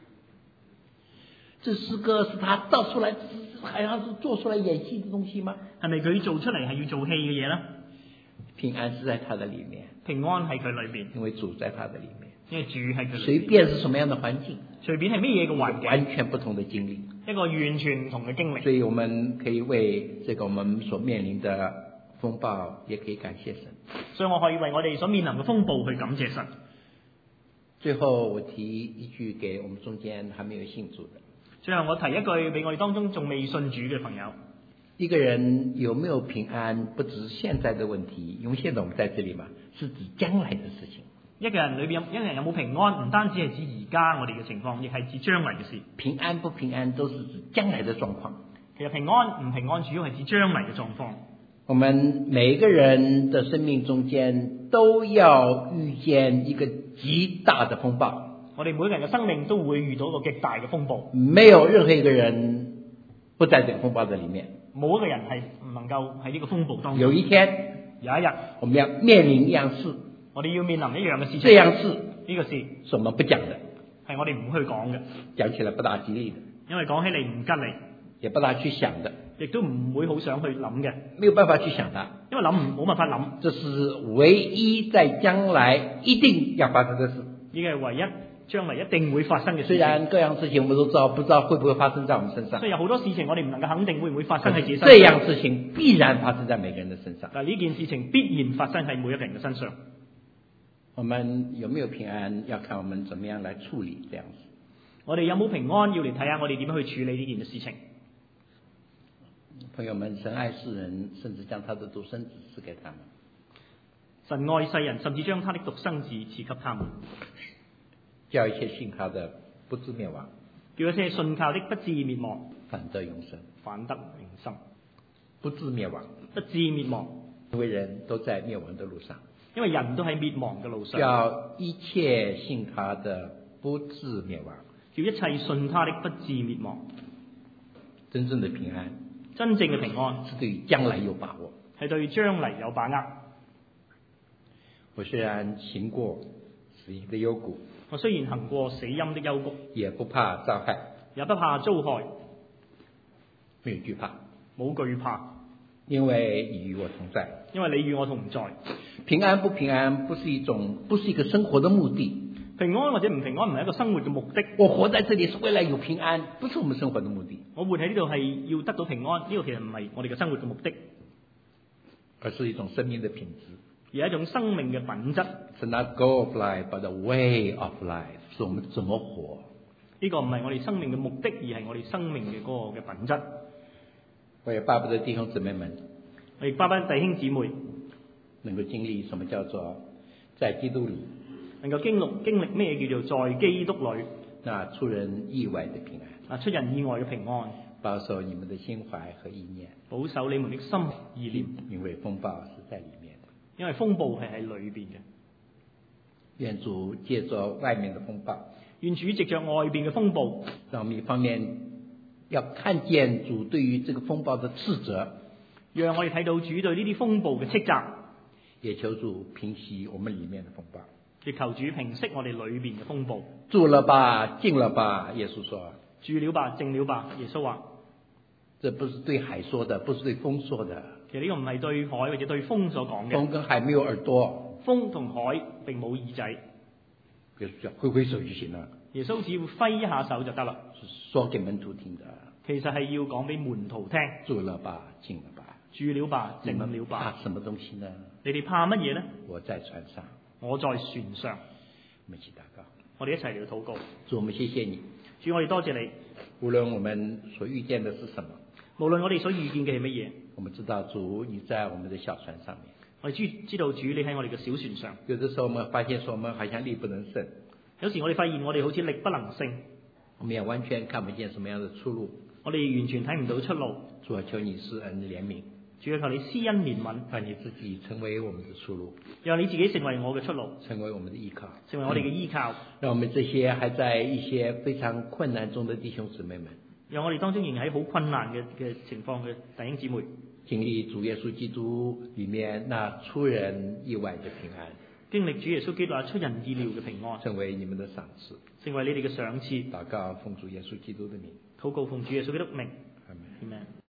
這詩歌是他造出來，好像是做出來演戲的東西嗎？ 係咪佢做出嚟係要做戲嘅嘢呢？ 平安是在他的裏面， 平安喺佢裏邊， 因為主在他的裏面， 因為主喺佢裏邊。 隨便是什麼樣的環境， 隨便係咩嘢嘅環境， 完全不同的經歷， 一個完全唔同嘅經歷。 所以我們可以為這個我們所面臨的風暴，也可以感謝神。 所以我可以為我哋所面臨嘅風暴去感謝神。 最後我提一句給我們中間還沒有信主的。 最後我提一句俾我哋當中仲未信主嘅朋友。 一個人有沒有平安，不只是現在的問題，因為現在我們在這裡嘛，是指將來的事情。 一個人裏邊一個人有冇平安，唔單止係指而家我哋嘅情況，亦係指將來嘅事。 平安不平安，都是指將來的狀況。 其實平安唔平安，主要係指將來嘅狀況。 我們每個人的生命中間都要遇見一個極大的風暴。 我哋每個人嘅生命都會遇到一個極大嘅風暴。 沒有任何一個人不在這個風暴的裡面。 冇一個人係唔能夠喺呢個風暴當中。 有一天， 有一日， 我們要面臨一樣事。 我哋要面臨一樣嘅事情。 這樣事， 呢個事是我們不講的， 係我哋唔去講嘅。 講起來不大吉利的， 因為講起嚟唔吉利， 也不大去想的， 亦都唔會好想去諗嘅。 沒有辦法去想它， 因為冇辦法諗。 這是唯一在將來一定要發生的事。 呢個係唯一將來一定會發生嘅事情。 雖然各樣事情我們都知道，不知道會不會發生在我們身上。 所以有好多事情我哋唔能夠肯定會唔會發生喺自己身上。 這樣事情必然發生在每個人的身上。 但呢件事情必然發生喺每一個人嘅身上。 我們有沒有平安，要看我們怎麼樣來處理這樣子。 我哋有冇平安，要嚟睇下我哋點樣去處理呢件事情。 朋友們，神愛世人，甚至將他的獨生子賜給他們。 神愛世人，甚至將他的獨生子賜給他們， 叫一切信他的不至滅亡， 叫一切信靠的不至滅亡， 反得永生。 反得永生。 不至滅亡， 不至滅亡， 因為人都在滅亡的路上。 因為人都喺滅亡嘅路上。 叫一切信他的不至滅亡， 叫一切信他的不至滅亡。 真正的平安， 真正嘅平安是對將來有把握， 係對將嚟有把握。 我雖然行過死蔭的幽谷， 我雖然行過死蔭的幽谷， 也不怕遭害， 也不怕遭害， 沒有懼怕， 冇懼怕， 因為你與我同在。 因為你與我同在。 平安不平安，不是一個生活的目的。 平安或者唔平安唔係一個生活嘅目的。 我活在這裡是為了有平安，不是我們生活的目的。 我活喺呢度係要得到平安，呢個其實唔係我哋嘅生活嘅目的， 而是一種生命的品質， 而係一種生命嘅品質。 It's not goal of life, but a way of life，是我們怎麼活。 呢個唔係我哋生命嘅目的，而係我哋生命嘅嗰個嘅品質。 我也巴不得弟兄姊妹們， 我亦巴不得弟兄姊妹能夠經歷什麼叫做在基督裡， 能夠經歷咩叫做在基督裡， 那出人意外的平安， 出人意外嘅平安， 保守你們的心懷和意念， 保守你們的心意念， 因為風暴是在裡面的， 因為風暴係喺裏邊嘅。 願主借着外面的風暴， 願主藉着外邊嘅風暴， 讓我們一方面要看見主對於這個風暴的斥責， 讓我哋睇到主對呢啲風暴嘅斥責， 也求主平息我們裡面的風暴， 亦求主平息我哋裏邊嘅風暴。 住了吧，靜了吧，耶穌說。 住了吧，靜了吧，耶穌話。 這不是對海說的，不是對風說的。 其實呢個唔係對海或者對風所講嘅。 風跟海沒有耳朵， 風同海並冇耳仔。 耶穌講揮揮手就行了。 耶穌只要揮一下手就得啦。 是說給門徒聽的。 其實係要講俾門徒聽。 住了吧，靜了吧。 住了吧，靜了吧。 怕什麼東西呢？ 你哋怕乜嘢呢？ 我在船上。 我在船上。 我們一起禱告。 我哋一齊嚟禱告。 主，我們謝謝你。 主，我哋多謝你。 無論我們所遇見的是什麼， 無論我哋所遇見嘅係乜嘢， 我們知道主你在我們的小船上面。 我哋知道主你喺我哋嘅小船上。 有的時候我們發現說我們好像力不能勝。 有時我哋發現我哋好似力不能勝。 我們也完全看不見什麼樣的出路。 我哋完全睇唔到出路。 主啊，求你施恩憐憫。 主啊，求你施恩憐憫， 讓你自己成為我們的出路， 讓你自己成為我嘅出路， 成為我們的依靠， 成為我哋嘅依靠。 讓我們這些還在一些非常困難中的弟兄姊妹們， 讓我哋當中仍喺好困難嘅情況嘅弟兄姊妹， 經歷主耶穌基督裏面那出人意外的平安， 經歷主耶穌基督那出人意料嘅平安， 成為你們的賞賜， 成為你哋嘅賞賜。 禱告奉主耶穌基督的名， 禱告奉主耶穌基督的名。 阿們。